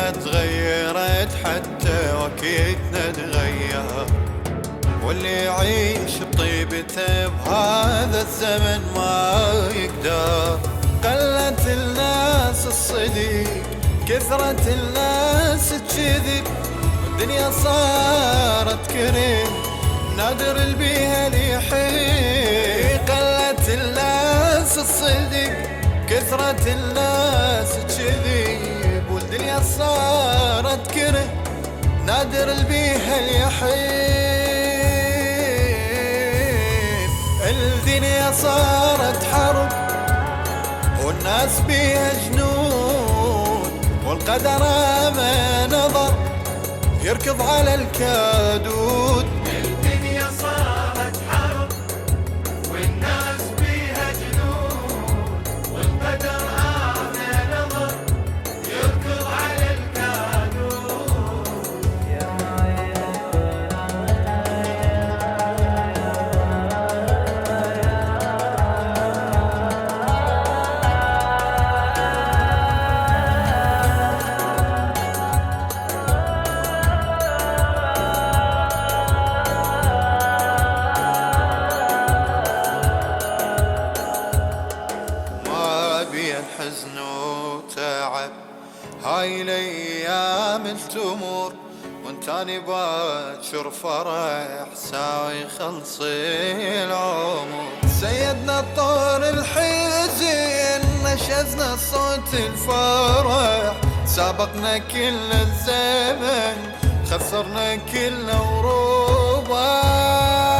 كلها تغيرت حتى وقتنا تغير، واللي يعيش بطيبته بهذا الزمن ما يقدر. قلت الناس الصديق، كثرت الناس الكذب، والدنيا صارت كريم نادر البيها ليحيي. قلت الناس الصديق، كثرت الناس الكذب، والدنيا صارت كريم نادر البيها ليحيي. الدنيا صارت حرب والناس بيها جنود، والقدر ما نظر يركض على الكادود. الدنيا صارت حرب والناس بيها جنود، والقدر ما نظر يركض على الكادود. حزن وتعب هاي الايام التمر، وانتاني باكر فرح ساوي خلصي العمر. سيدنا الطور الحزين نشزنا صوت الفرح، سابقنا كل الزمن خسرنا كل وروبه.